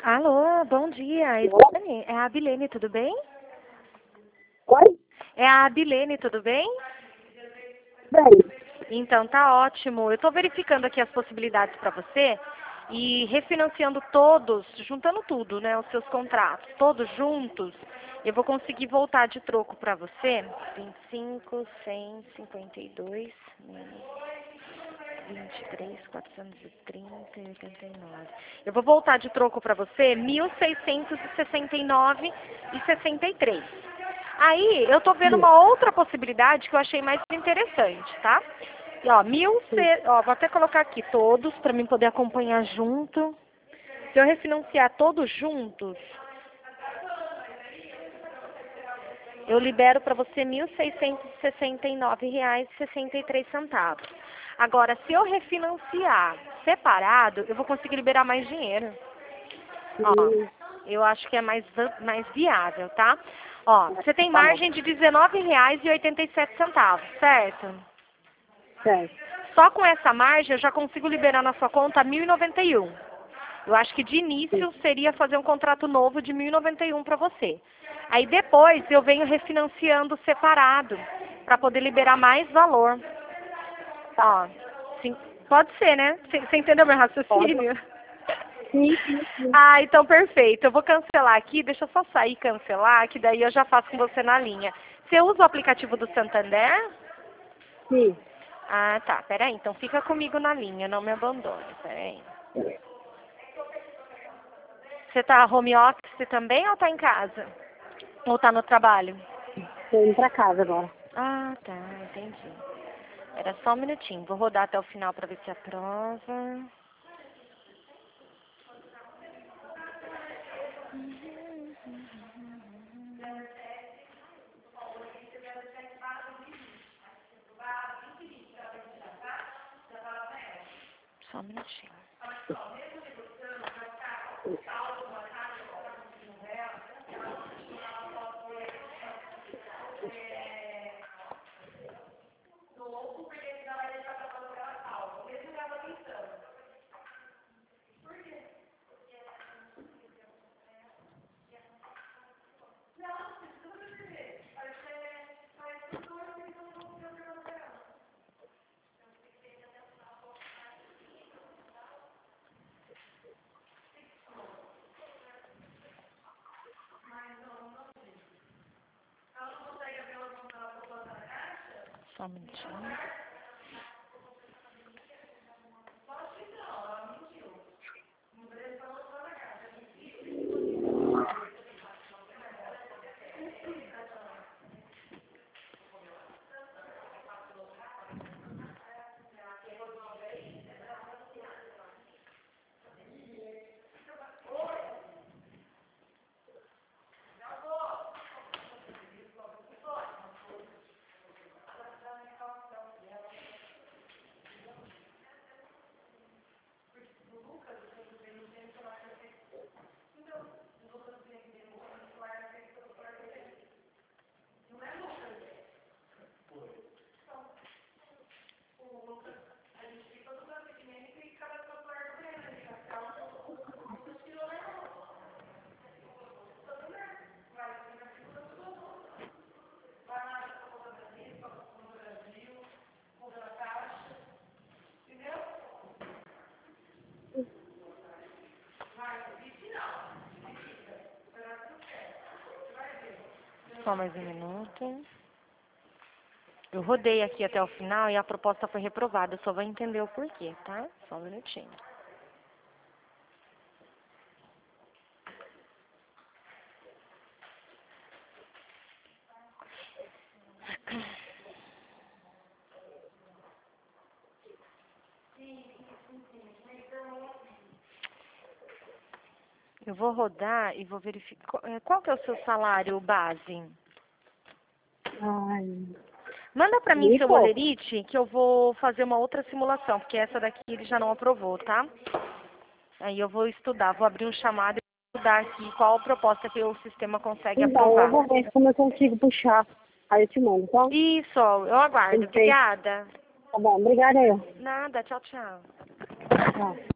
Alô, bom dia. É a Abilene, tudo bem? Oi? É a Abilene, tudo bem? Bem, Então, tá ótimo. Eu estou verificando aqui as possibilidades para você e refinanciando todos, juntando tudo, né, os seus contratos, todos juntos, eu vou conseguir voltar de troco para você. 25, 100, 52, menos 23, 430 e 89. Eu vou voltar de troco para você 1.669 e 63. Aí, eu tô vendo uma outra possibilidade que eu achei mais interessante, tá? E, ó, vou até colocar aqui todos para mim poder acompanhar junto. Se eu refinanciar todos juntos, eu libero para você R$ 1.669,63. Agora, se eu refinanciar separado, eu vou conseguir liberar mais dinheiro. Ó, eu acho que é mais viável, tá? Ó, você tem tá bom. margem de R$ 19,87, certo? Certo. Só com essa margem eu já consigo liberar na sua conta 1.091. Eu acho que de início seria fazer um contrato novo de 1.091 para você. Aí depois eu venho refinanciando separado para poder liberar mais valor. Ó, sim, pode ser, né? Você entendeu meu raciocínio? Sim. Ah, então perfeito. Eu vou cancelar aqui, deixa eu só sair e cancelar, que daí eu já faço com você na linha. Você usa o aplicativo do Santander? Sim. Ah, tá. Peraí, então fica comigo na linha, não me abandone. Peraí. Você tá home office também ou tá em casa? Ou tá no trabalho? Tô indo pra casa agora. Ah, tá, entendi. Era só um minutinho. Vou rodar até o final para ver se aprova. Só um minutinho. Só um minutinho. Só mais um minuto. Eu rodei aqui até o final e a proposta foi reprovada. Eu só vou entender o porquê, tá? Só um minutinho. Eu vou rodar e vou verificar. Qual que é o seu salário base? Ai. Manda pra mim E seu pouco. olerite que eu vou fazer uma outra simulação, porque essa daqui ele já não aprovou, tá? Aí eu vou estudar, vou abrir um chamado e estudar aqui qual a proposta que o sistema consegue Então, eu aprovar. vou ver como eu consigo puxar. Aí eu te mando, tá? Isso, eu aguardo. Perfeito. Obrigada. Tá bom, obrigada eu. Nada, tchau, tchau. Tchau.